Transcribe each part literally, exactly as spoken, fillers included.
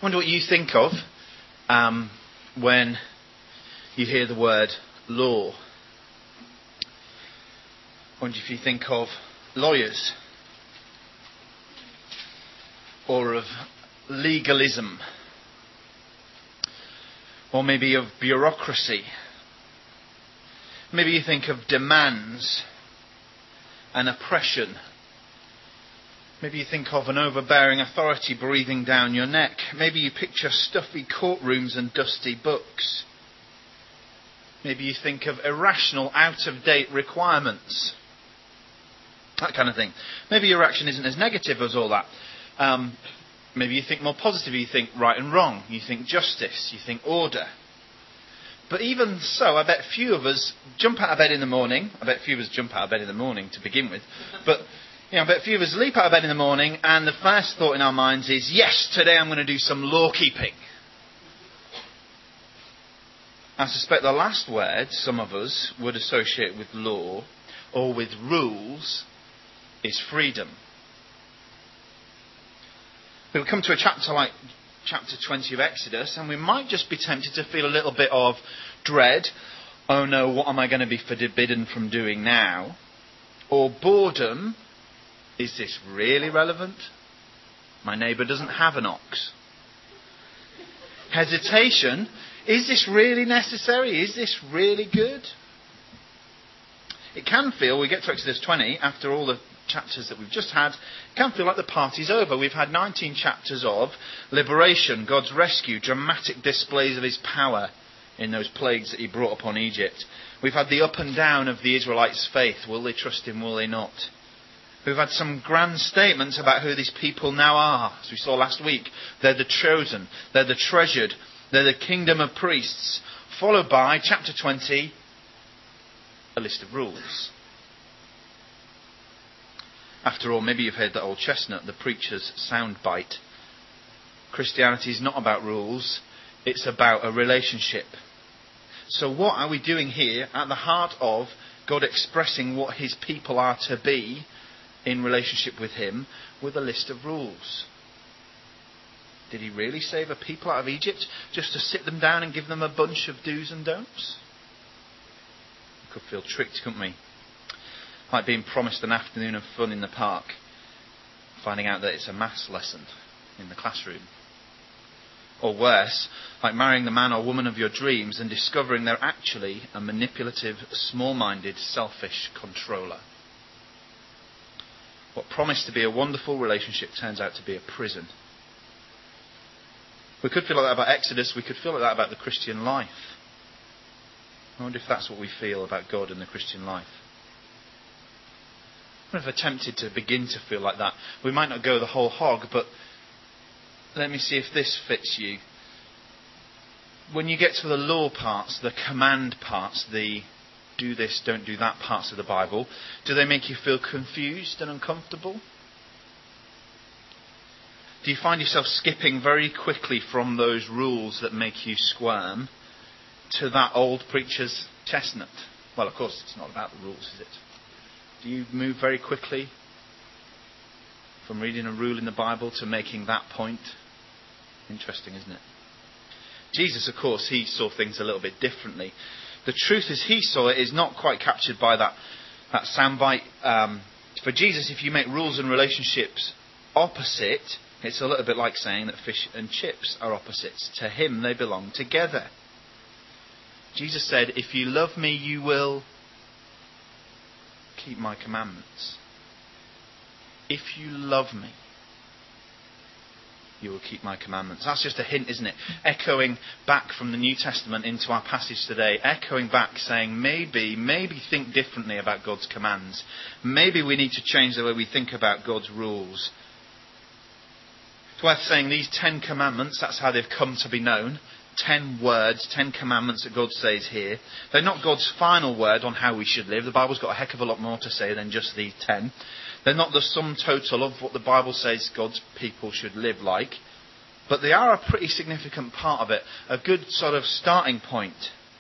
I wonder what you think of um, when you hear the word law. I wonder if you think of lawyers or of legalism or maybe of bureaucracy. Maybe you think of demands and oppression. Maybe you think of an overbearing authority breathing down your neck. Maybe you picture stuffy courtrooms and dusty books. Maybe you think of irrational, out-of-date requirements. That kind of thing. Maybe your reaction isn't as negative as all that. Um, maybe you think more positive. You think right and wrong. You think justice. You think order. But even so, I bet few of us jump out of bed in the morning. I bet few of us jump out of bed in the morning to begin with. But you know, I bet few of us leap out of bed in the morning and the first thought in our minds is, yes, today I'm going to do some law keeping. I suspect the last word some of us would associate with law or with rules is freedom. We'll come to a chapter like chapter twenty of Exodus and we might just be tempted to feel a little bit of dread. Oh no, what am I going to be forbidden from doing now? Or boredom. Is this really relevant? My neighbour doesn't have an ox. Hesitation. Is this really necessary? Is this really good? It can feel, we get to Exodus twenty, after all the chapters that we've just had, it can feel like the party's over. We've had nineteen chapters of liberation, God's rescue, dramatic displays of his power in those plagues that he brought upon Egypt. We've had the up and down of the Israelites' faith. Will they trust him? Will they not? We've had some grand statements about who these people now are. As we saw last week, they're the chosen, they're the treasured, they're the kingdom of priests. Followed by, chapter twenty, a list of rules. After all, maybe you've heard that old chestnut, the preacher's soundbite. Christianity is not about rules, it's about a relationship. So what are we doing here at the heart of God expressing what his people are to be in relationship with him with a list of rules? Did he really save a people out of Egypt just to sit them down and give them a bunch of do's and don'ts? We could feel tricked, couldn't we? Like being promised an afternoon of fun in the park, finding out that it's a maths lesson in the classroom. Or worse, like marrying the man or woman of your dreams and discovering they're actually a manipulative, small-minded, selfish controller. What promised to be a wonderful relationship turns out to be a prison. We could feel like that about Exodus. We could feel like that about the Christian life. I wonder if that's what we feel about God and the Christian life. I wonder if we're tempted to begin to feel like that. We might not go the whole hog, but let me see if this fits you. When you get to the law parts, the command parts, the do this, don't do that parts of the Bible, do they make you feel confused and uncomfortable? Do you find yourself skipping very quickly from those rules that make you squirm to that old preacher's chestnut? Well, of course, it's not about the rules, is it? Do you move very quickly from reading a rule in the Bible to making that point? Interesting, isn't it? Jesus, of course, he saw things a little bit differently. The truth as he saw it is not quite captured by that, that soundbite. Um, for Jesus, if you make rules and relationships opposite, it's a little bit like saying that fish and chips are opposites. To him, they belong together. Jesus said, if you love me, you will keep my commandments. If you love me, you will keep my commandments. That's just a hint, isn't it? Echoing back from the New Testament into our passage today. Echoing back saying maybe, maybe think differently about God's commands. Maybe we need to change the way we think about God's rules. It's worth saying these Ten Commandments, that's how they've come to be known. Ten words, ten commandments that God says here. They're not God's final word on how we should live. The Bible's got a heck of a lot more to say than just these ten. They're not the sum total of what the Bible says God's people should live like. But they are a pretty significant part of it. A good sort of starting point.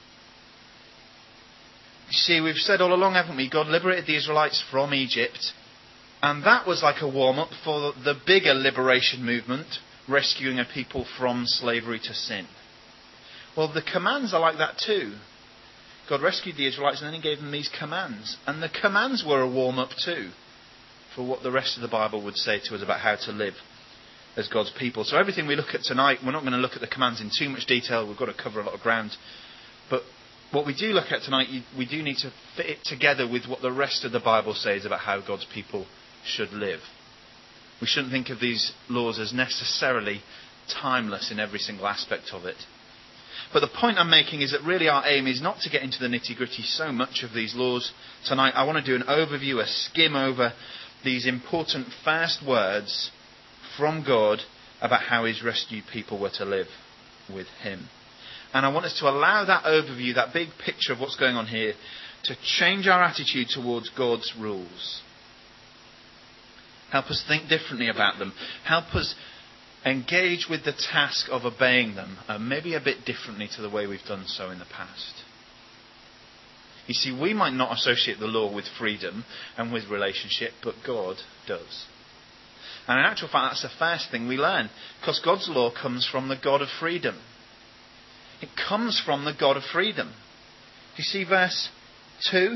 You see, we've said all along, haven't we? God liberated the Israelites from Egypt. And that was like a warm-up for the bigger liberation movement rescuing a people from slavery to sin. Well, the commands are like that too. God rescued the Israelites and then he gave them these commands. And the commands were a warm-up too for what the rest of the Bible would say to us about how to live as God's people. So everything we look at tonight, we're not going to look at the commands in too much detail. We've got to cover a lot of ground. But what we do look at tonight, we do need to fit it together with what the rest of the Bible says about how God's people should live. We shouldn't think of these laws as necessarily timeless in every single aspect of it. But the point I'm making is that really our aim is not to get into the nitty-gritty so much of these laws tonight. I want to do an overview, a skim over these important first words from God about how his rescued people were to live with him. And I want us to allow that overview, that big picture of what's going on here, to change our attitude towards God's rules. Help us think differently about them. Help us engage with the task of obeying them, uh, maybe a bit differently to the way we've done so in the past. You see, we might not associate the law with freedom and with relationship, but God does. And in actual fact, that's the first thing we learn, because God's law comes from the God of freedom. It comes from the God of freedom. Do you see verse two?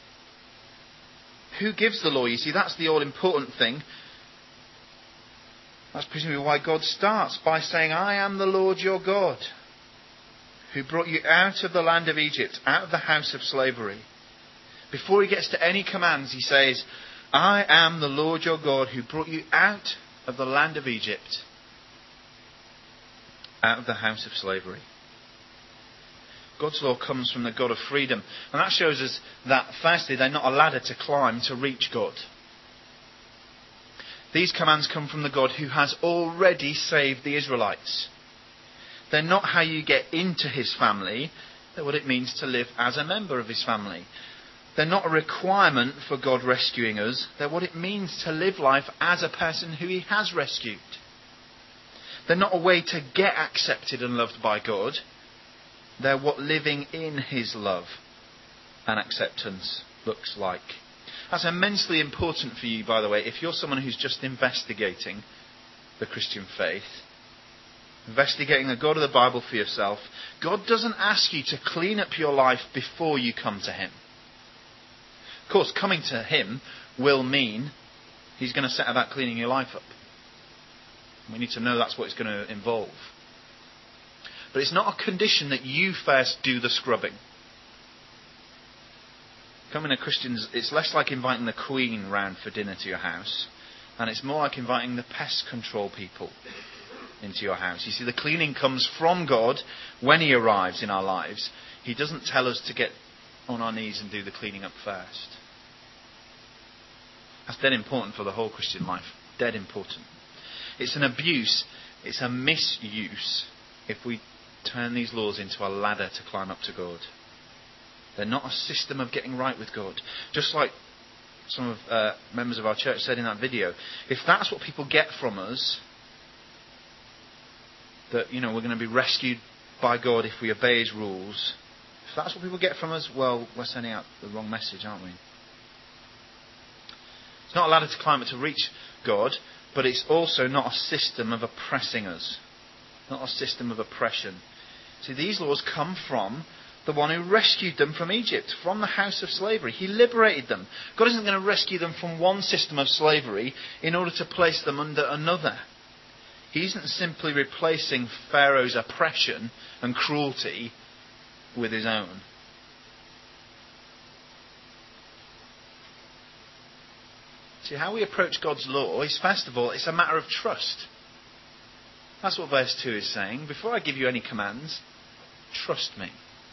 Who gives the law? You see, that's the all-important thing. That's presumably why God starts by saying, I am the Lord your God, who brought you out of the land of Egypt, out of the house of slavery. Before he gets to any commands, he says, I am the Lord your God, who brought you out of the land of Egypt, out of the house of slavery. God's law comes from the God of freedom. And that shows us that, firstly, they're not a ladder to climb to reach God. These commands come from the God who has already saved the Israelites. They're not how you get into his family. They're what it means to live as a member of his family. They're not a requirement for God rescuing us. They're what it means to live life as a person who he has rescued. They're not a way to get accepted and loved by God. They're what living in his love and acceptance looks like. That's immensely important for you, by the way, if you're someone who's just investigating the Christian faith, investigating the God of the Bible for yourself. God doesn't ask you to clean up your life before you come to him. Of course, coming to him will mean he's going to set about cleaning your life up. We need to know that's what it's going to involve. But it's not a condition that you first do the scrubbing. Coming to Christians, it's less like inviting the Queen round for dinner to your house, and it's more like inviting the pest control people into your house. You see, the cleaning comes from God when he arrives in our lives. He doesn't tell us to get on our knees and do the cleaning up first. That's dead important for the whole Christian life. Dead important. It's an abuse, it's a misuse if we turn these laws into a ladder to climb up to God. They're not a system of getting right with God. Just like some of uh, members of our church said in that video, if that's what people get from us, that, you know, we're going to be rescued by God if we obey his rules, if that's what people get from us, well, we're sending out the wrong message, aren't we? It's not a ladder to climb up to reach God, but it's also not a system of oppressing us. Not a system of oppression. See, these laws come from the one who rescued them from Egypt, from the house of slavery. He liberated them. God isn't going to rescue them from one system of slavery in order to place them under another. He isn't simply replacing Pharaoh's oppression and cruelty with his own. See, how we approach God's law is, first of all, it's a matter of trust. That's what verse two is saying. Before I give you any commands, trust me.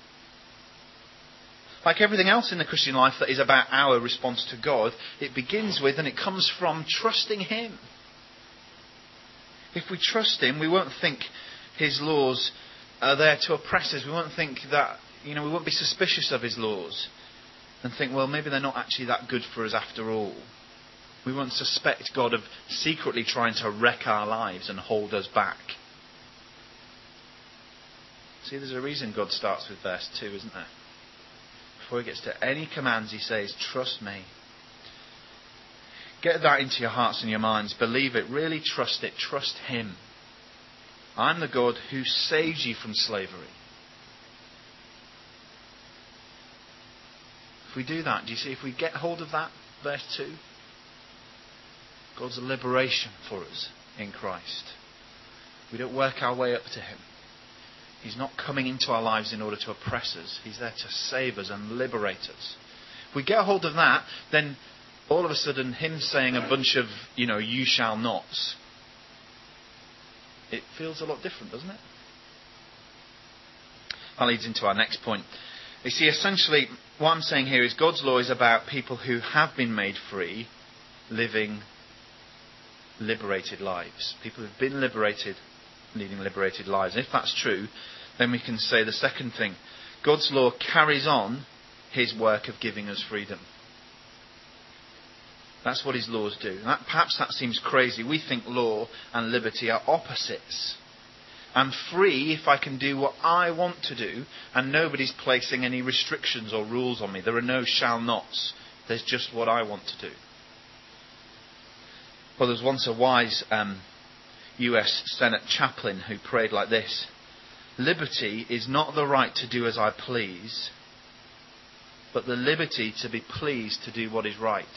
Like everything else in the Christian life that is about our response to God, it begins with and it comes from trusting him. If we trust him, we won't think his laws are there to oppress us. We won't think that, you know, we won't be suspicious of his laws and think, well, maybe they're not actually that good for us after all. We won't suspect God of secretly trying to wreck our lives and hold us back. See, there's a reason God starts with verse two, isn't there? Before he gets to any commands, he says, trust me. Get that into your hearts and your minds. Believe it. Really trust it. Trust him. I'm the God who saves you from slavery. If we do that, do you see, if we get hold of that, verse two, God's liberation for us in Christ. We don't work our way up to Him. He's not coming into our lives in order to oppress us. He's there to save us and liberate us. If we get hold of that, then all of a sudden Him saying a bunch of, you know, you shall nots, it feels a lot different, doesn't it? That leads into our next point. You see, essentially, what I'm saying here is God's law is about people who have been made free, living liberated lives. People who've been liberated, leading liberated lives. And if that's true, then we can say the second thing. God's law carries on His work of giving us freedom. That's what His laws do. That, perhaps that seems crazy. We think law and liberty are opposites. I'm free if I can do what I want to do, and nobody's placing any restrictions or rules on me. There are no shall nots. There's just what I want to do. Well, there was once a wise um, U S Senate chaplain who prayed like this: liberty is not the right to do as I please, but the liberty to be pleased to do what is right.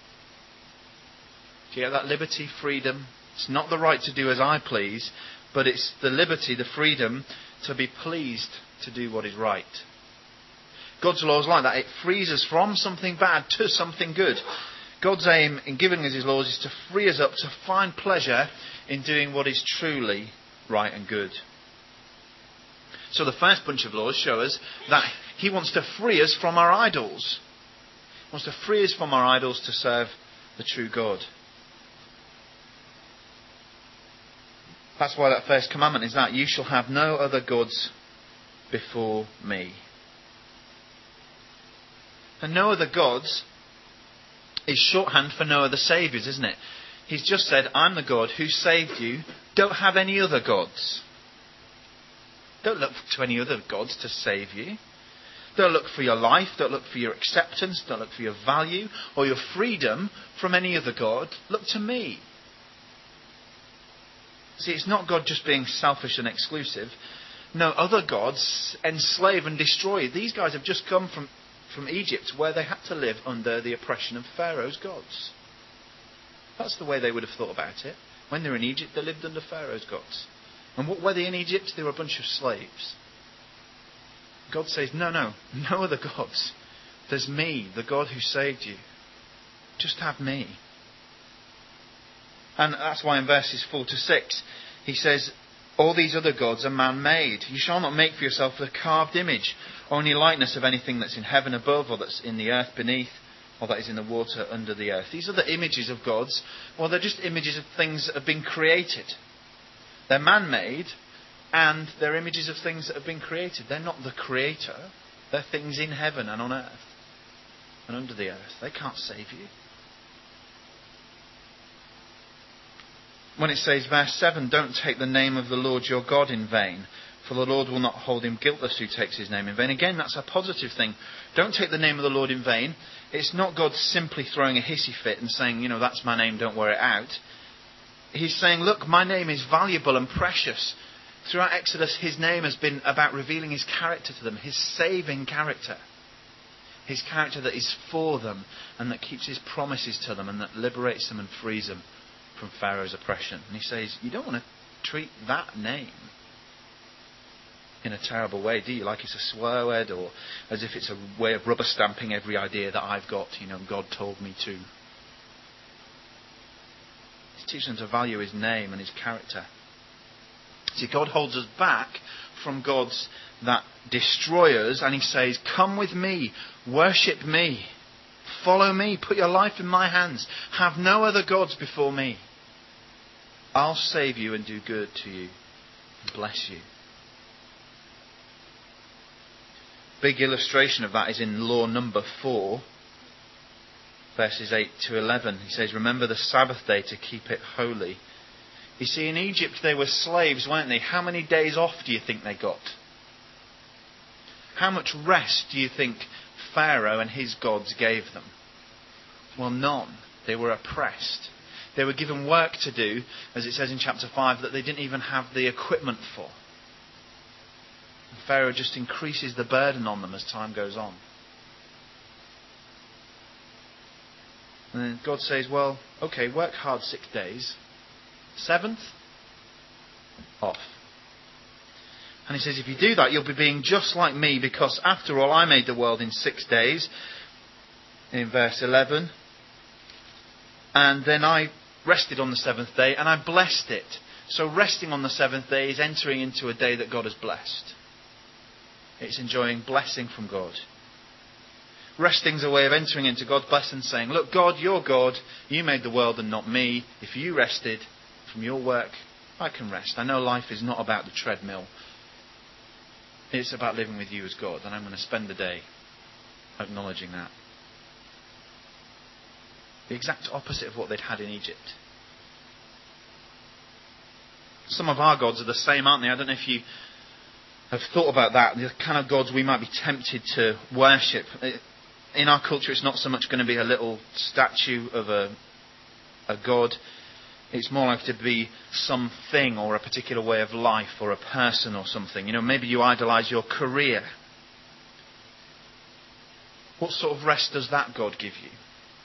Do you get that? Liberty, freedom. It's not the right to do as I please, but it's the liberty, the freedom to be pleased to do what is right. God's law is like that. It frees us from something bad to something good. God's aim in giving us His laws is to free us up to find pleasure in doing what is truly right and good. So the first bunch of laws show us that He wants to free us from our idols. He wants to free us from our idols to serve the true God. That's why that first commandment is that you shall have no other gods before me. And no other gods is shorthand for no other saviours, isn't it? He's just said, I'm the God who saved you. Don't have any other gods. Don't look to any other gods to save you. Don't look for your life. Don't look for your acceptance. Don't look for your value or your freedom from any other God. Look to me. See, it's not God just being selfish and exclusive. No, other gods enslave and destroy. These guys have just come from, from Egypt, where they had to live under the oppression of Pharaoh's gods. That's the way they would have thought about it. When they were in Egypt, they lived under Pharaoh's gods. And what were they in Egypt? They were a bunch of slaves. God says, no, no, no other gods. There's me, the God who saved you. Just have me. And that's why in verses four to six, he says, all these other gods are man-made. You shall not make for yourself a carved image, or any likeness of anything that's in heaven above, or that's in the earth beneath, or that is in the water under the earth. These are the images of gods. Well, they're just images of things that have been created. They're man-made, and they're images of things that have been created. They're not the creator. They're things in heaven and on earth and under the earth. They can't save you. When it says, verse seven, don't take the name of the Lord your God in vain, for the Lord will not hold him guiltless who takes his name in vain. Again, that's a positive thing. Don't take the name of the Lord in vain. It's not God simply throwing a hissy fit and saying, you know, that's my name, don't wear it out. He's saying, look, my name is valuable and precious. Throughout Exodus, his name has been about revealing his character to them, his saving character. His character that is for them and that keeps his promises to them and that liberates them and frees them from Pharaoh's oppression. And he says, you don't want to treat that name in a terrible way, do you? Like it's a swear word, or as if it's a way of rubber stamping every idea that I've got, you know, God told me to. He's teaching them to value his name and his character. See, God holds us back from gods that destroy us, and he says, come with me, worship me, follow me, put your life in my hands, have no other gods before me. I'll save you and do good to you and bless you. Big illustration of that is in law number four, verses eight to eleven. He says, remember the Sabbath day to keep it holy. You see, in Egypt they were slaves, weren't they? How many days off do you think they got? How much rest do you think Pharaoh and his gods gave them? Well, none. They were oppressed. They were given work to do, as it says in chapter five, that they didn't even have the equipment for. And Pharaoh just increases the burden on them as time goes on. And then God says, well, okay, work hard six days. Seventh, off. And he says, if you do that, you'll be being just like me, because after all, I made the world in six days. In verse eleven. And then I rested on the seventh day, and I blessed it. So resting on the seventh day is entering into a day that God has blessed. It's enjoying blessing from God. Resting's a way of entering into God's blessing, saying, look, God, you're God. You made the world and not me. If you rested from your work, I can rest. I know life is not about the treadmill. It's about living with you as God. And I'm going to spend the day acknowledging that. The exact opposite of what they'd had in Egypt. Some of our gods are the same, aren't they? I don't know if you have thought about that. The kind of gods we might be tempted to worship. In our culture, it's not so much going to be a little statue of a, a god. It's more likely to be something or a particular way of life or a person or something. You know, maybe you idolise your career. What sort of rest does that God give you?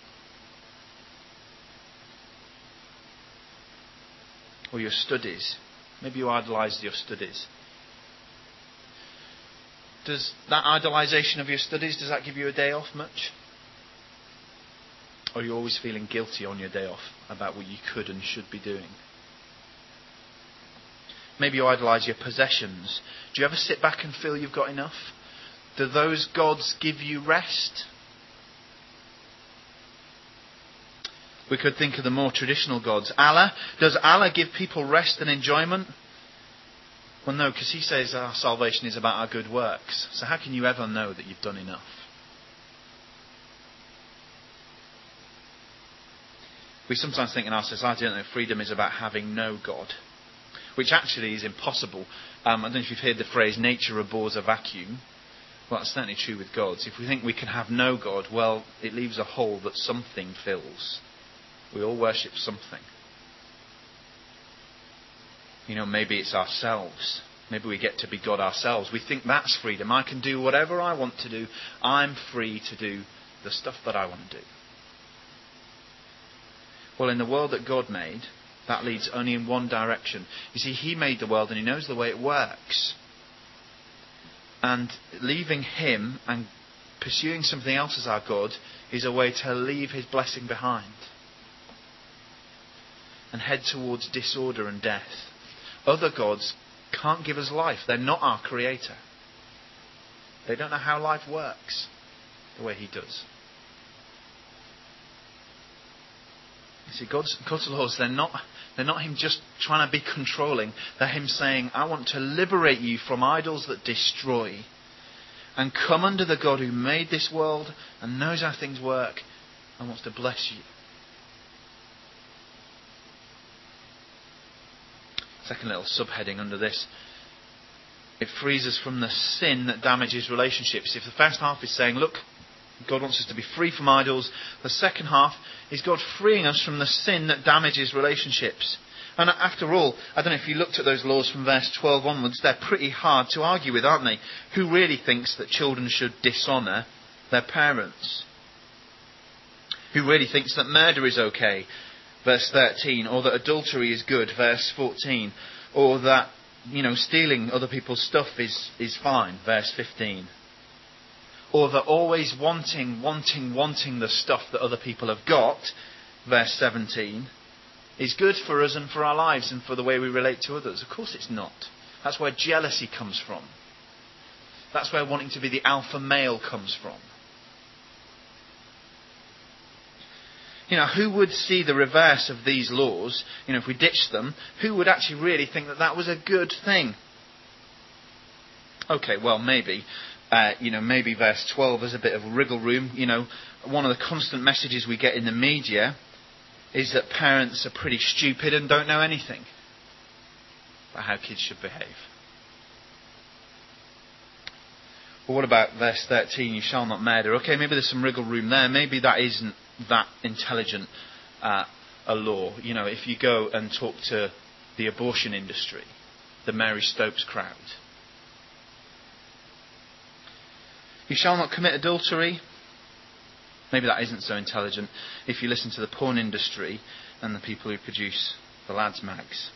Or your studies. Maybe you idolise your studies. Does that idolisation of your studies, does that give you a day off much? Or are you always feeling guilty on your day off about what you could and should be doing? Maybe you idolise your possessions. Do you ever sit back and feel you've got enough? Do those gods give you rest? We could think of the more traditional gods. Allah, does Allah give people rest and enjoyment? Well, no, because he says our salvation is about our good works. So how can you ever know that you've done enough? We sometimes think in our society, don't know, freedom is about having no God, which actually is impossible. Um, I don't know if you've heard the phrase, nature abhors a vacuum. Well, that's certainly true with gods. If we think we can have no God, well, it leaves a hole that something fills. We all worship something. You know, maybe it's ourselves. Maybe we get to be God ourselves. We think that's freedom. I can do whatever I want to do. I'm free to do the stuff that I want to do. Well, in the world that God made, that leads only in one direction. You see, He made the world and He knows the way it works. And leaving Him and pursuing something else as our God is a way to leave His blessing behind and head towards disorder and death. Other gods can't give us life. They're not our creator. They don't know how life works the way He does. You see, God's, God's laws, they're not, they're not Him just trying to be controlling. They're Him saying, I want to liberate you from idols that destroy and come under the God who made this world and knows how things work and wants to bless you. Second little subheading under this. It frees us from the sin that damages relationships. If the first half is saying, look, God wants us to be free from idols, the second half is God freeing us from the sin that damages relationships. And after all, I don't know if you looked at those laws from verse twelve onwards, they're pretty hard to argue with, aren't they? Who really thinks that children should dishonour their parents? Who really thinks that murder is okay? Verse thirteen. Or that adultery is good? Verse fourteen. Or that, you know, stealing other people's stuff is, is fine? Verse fifteen. Or that always wanting, wanting, wanting the stuff that other people have got, verse seventeen, is good for us and for our lives and for the way we relate to others. Of course it's not. That's where jealousy comes from. That's where wanting to be the alpha male comes from. You know, who would see the reverse of these laws, you know, if we ditched them, who would actually really think that that was a good thing? Okay, well, maybe. Uh, you know, maybe verse twelve is a bit of wriggle room. You know, one of the constant messages we get in the media is that parents are pretty stupid and don't know anything about how kids should behave. Well, what about verse thirteen, you shall not murder? Okay, maybe there's some wriggle room there. Maybe that isn't that intelligent uh, a law. You know, if you go and talk to the abortion industry, the Mary Stopes crowd. You shall not commit adultery. Maybe that isn't so intelligent if you listen to the porn industry and the people who produce the lads' mags.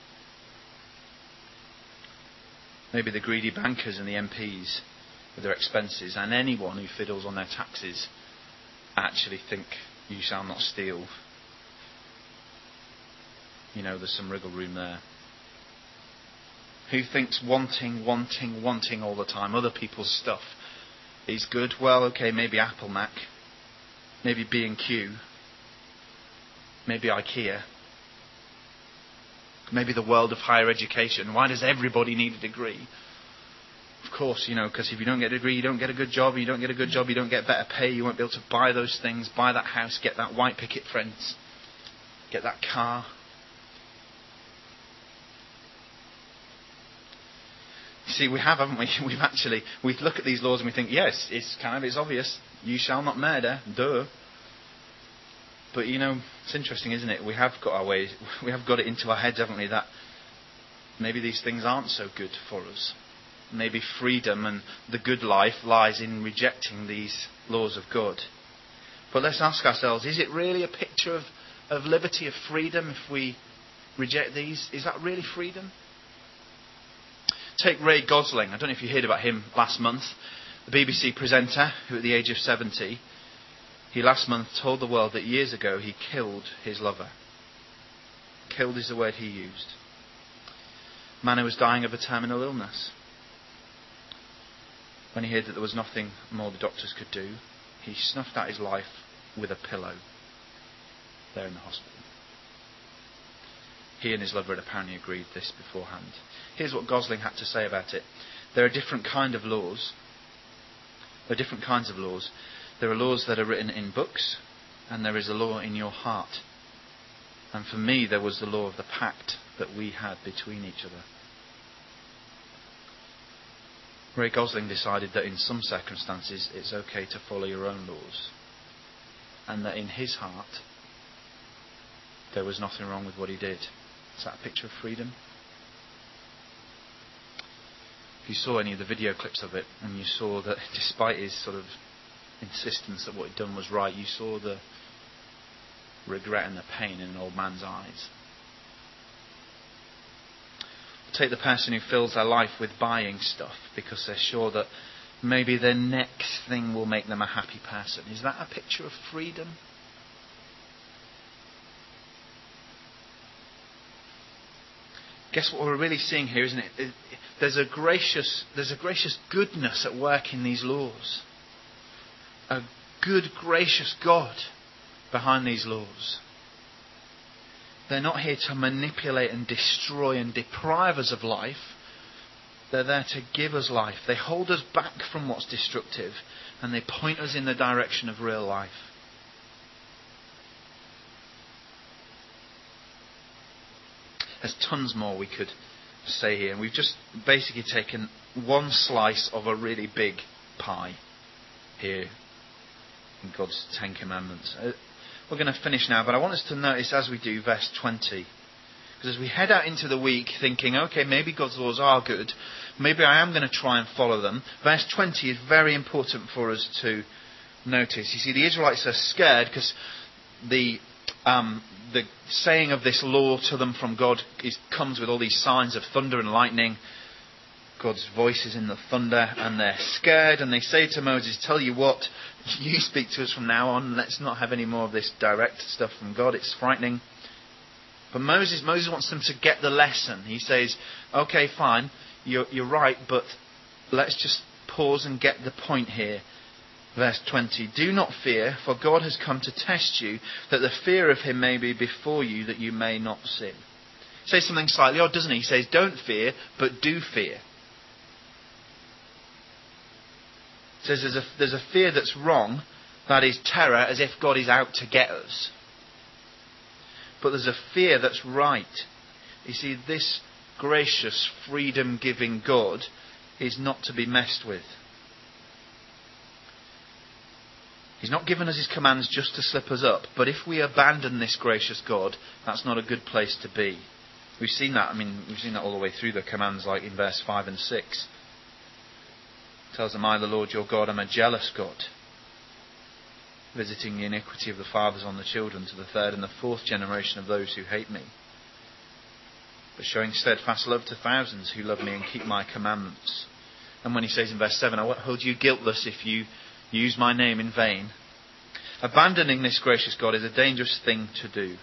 Maybe the greedy bankers and the M Ps with their expenses, and anyone who fiddles on their taxes actually think you shall not steal. You know, there's some wriggle room there. Who thinks wanting, wanting, wanting all the time other people's stuff is good? Well, okay, maybe Apple Mac, maybe B and Q, maybe IKEA, maybe the world of higher education. Why does everybody need a degree? Of course, you know, because if you don't get a degree, you don't get a good job. You don't get a good job, you don't get better pay. You won't be able to buy those things, buy that house, get that white picket fence, get that car. You see, we have, haven't we? We've actually, we look at these laws and we think, yes, it's kind of, it's obvious. You shall not murder, duh. But you know, it's interesting, isn't it? We have got our ways, we have got it into our heads, haven't we, that maybe these things aren't so good for us. Maybe freedom and the good life lies in rejecting these laws of God. But let's ask ourselves, is it really a picture of, of liberty, of freedom, if we reject these? Is that really freedom? Take Ray Gosling. I don't know if you heard about him last month. The B B C presenter who at the age of seventy, he last month told the world that years ago he killed his lover. Killed is the word he used. A man who was dying of a terminal illness. When he heard that there was nothing more the doctors could do, he snuffed out his life with a pillow there in the hospital. He and his lover had apparently agreed this beforehand. Here's what Gosling had to say about it. There are different kind of laws. There are different kinds of laws. There are laws that are written in books, and there is a law in your heart. And for me, there was the law of the pact that we had between each other. Ray Gosling decided that in some circumstances it's okay to follow your own laws, and that in his heart there was nothing wrong with what he did. Is that a picture of freedom? If you saw any of the video clips of it, and you saw that despite his sort of insistence that what he'd done was right, you saw the regret and the pain in an old man's eyes. Take the person who fills their life with buying stuff because they're sure that maybe their next thing will make them a happy person. Is that a picture of freedom? Guess what we're really seeing here, isn't it? There's a gracious, there's a gracious goodness at work in these laws. A good, gracious God behind these laws. They're not here to manipulate and destroy and deprive us of life. They're there to give us life. They hold us back from what's destructive, and they point us in the direction of real life. There's tons more we could say here, and we've just basically taken one slice of a really big pie here in God's Ten Commandments. We're going to finish now, but I want us to notice as we do verse twenty. Because as we head out into the week thinking, okay, maybe God's laws are good, maybe I am going to try and follow them, verse twenty is very important for us to notice. You see, the Israelites are scared because the um, the saying of this law to them from God is, comes with all these signs of thunder and lightning. God's voice is in the thunder, and they're scared, and they say to Moses, tell you what, you speak to us from now on, let's not have any more of this direct stuff from God, it's frightening. But Moses Moses wants them to get the lesson. He says, okay, fine, you're, you're right, but let's just pause and get the point here. Verse twenty, do not fear, for God has come to test you, that the fear of him may be before you, that you may not sin. He says something slightly odd, doesn't he? He says, don't fear, but do fear. He says there's a, there's a fear that's wrong, that is terror, as if God is out to get us. But there's a fear that's right. You see, this gracious, freedom-giving God is not to be messed with. He's not given us his commands just to slip us up, but if we abandon this gracious God, that's not a good place to be. We've seen that, I mean, we've seen that all the way through the commands, like in verse five and six. It tells them, I, the Lord your God, am a jealous God, visiting the iniquity of the fathers on the children to the third and the fourth generation of those who hate me, but showing steadfast love to thousands who love me and keep my commandments. And when he says in verse seven, I won't hold you guiltless if you use my name in vain. Abandoning this gracious God is a dangerous thing to do.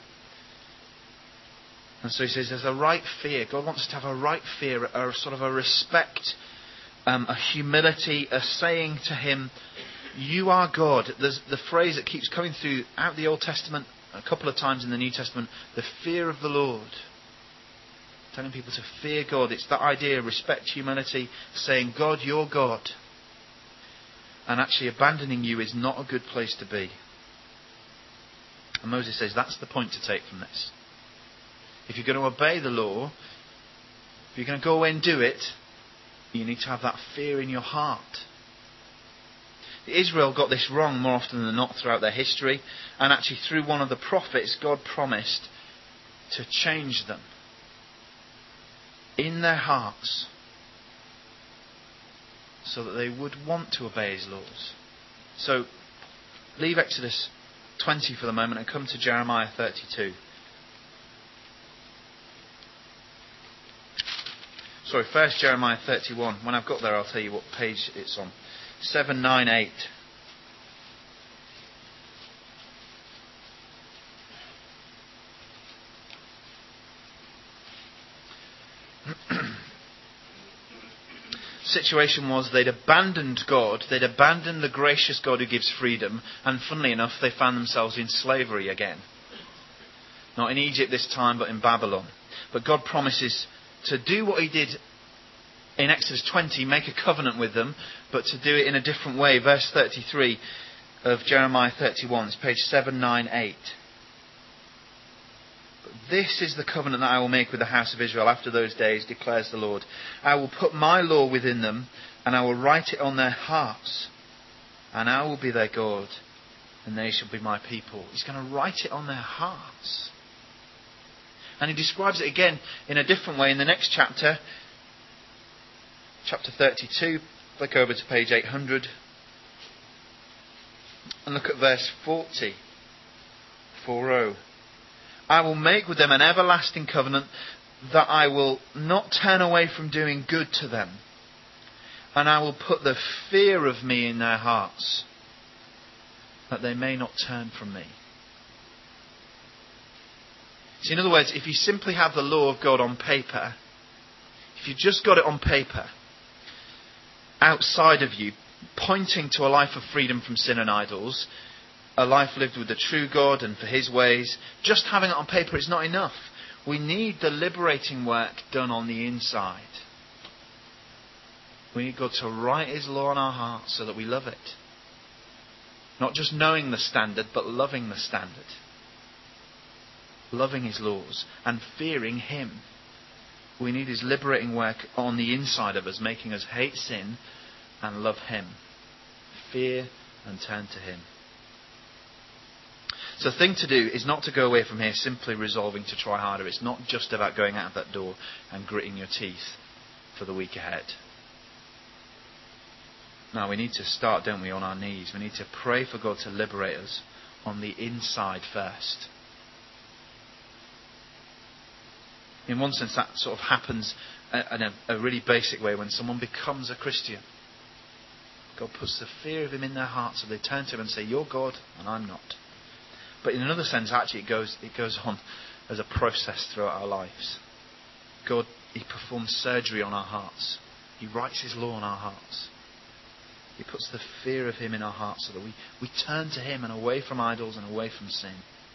And so he says there's a right fear. God wants us to have a right fear, a sort of a respect, um, a humility, a saying to him, you are God. There's the phrase that keeps coming through out the Old Testament, a couple of times in the New Testament, the fear of the Lord. Telling people to fear God. It's that idea of respect, humility, saying, God, you're God. And actually abandoning you is not a good place to be. And Moses says that's the point to take from this. If you're going to obey the law, if you're going to go away and do it, you need to have that fear in your heart. Israel got this wrong more often than not throughout their history. And actually through one of the prophets, God promised to change them in their hearts so that they would want to obey his laws. So leave Exodus twenty for the moment and come to Jeremiah thirty-two. Sorry, first Jeremiah thirty-one. When I've got there, I'll tell you what page it's on. seven ninety-eight. Situation was they'd abandoned God, they'd abandoned the gracious God who gives freedom, and funnily enough they found themselves in slavery again. Not in Egypt this time, but in Babylon. But God promises to do what he did in Exodus twenty, make a covenant with them, but to do it in a different way. Verse thirty-three of Jeremiah thirty-one, it's page seven ninety-eight. This is the covenant that I will make with the house of Israel after those days, declares the Lord. I will put my law within them, and I will write it on their hearts, and I will be their God, and they shall be my people. He's going to write it on their hearts. And he describes it again in a different way in the next chapter, chapter thirty-two. Flick over to page eight hundred, and look at verse forty. forty. I will make with them an everlasting covenant that I will not turn away from doing good to them. And I will put the fear of me in their hearts, that they may not turn from me. So in other words, if you simply have the law of God on paper, if you've just got it on paper, outside of you, pointing to a life of freedom from sin and idols, a life lived with the true God and for his ways, just having it on paper is not enough. We need the liberating work done on the inside. We need God to write his law on our hearts so that we love it. Not just knowing the standard, but loving the standard. Loving his laws and fearing him. We need his liberating work on the inside of us, making us hate sin and love him. Fear and turn to him. So the thing to do is not to go away from here simply resolving to try harder. It's not just about going out of that door and gritting your teeth for the week ahead. No, we need to start, don't we, on our knees. We need to pray for God to liberate us on the inside first. In one sense, that sort of happens in a, a really basic way when someone becomes a Christian. God puts the fear of him in their hearts, so they turn to him and say, you're God and I'm not. But in another sense, actually, it goes it goes on as a process throughout our lives. God, he performs surgery on our hearts. He writes his law on our hearts. He puts the fear of him in our hearts so that we, we turn to him and away from idols and away from sin.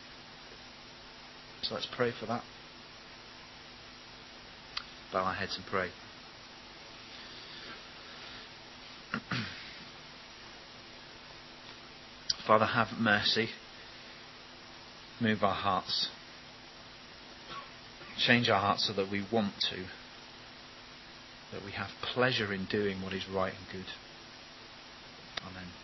So let's pray for that. Bow our heads and pray. Father, have mercy. Move our hearts. Change our hearts so that we want to. That we have pleasure in doing what is right and good. Amen.